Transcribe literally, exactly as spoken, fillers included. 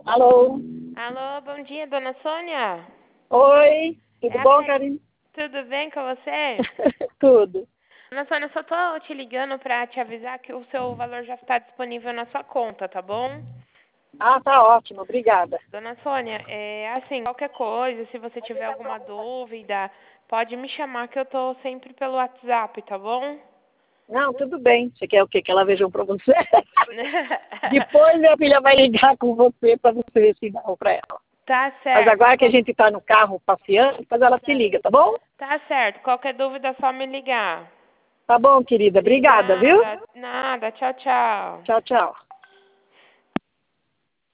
Alô? Alô, bom dia, dona Sônia? Oi, tudo É a bom, Pe- Karine? Tudo bem com você? Tudo. Dona Sônia, eu só tô te ligando pra te avisar que o seu valor já está disponível na sua conta, tá bom? Ah, tá ótimo, obrigada. Dona Sônia, é assim, qualquer coisa, se você tiver alguma dúvida, pode me chamar que eu tô sempre pelo WhatsApp, tá bom? Não, tudo bem. Você quer o quê? Que ela veja pra você? Depois minha filha vai ligar com você para você ver se dá para ela. Tá Mas certo. agora que a gente está no carro passeando, depois ela te liga, tá bom? Tá certo. Qualquer dúvida é só me ligar. Tá bom, querida. Obrigada, viu? Obrigada. Nada. Tchau, tchau. Tchau, tchau.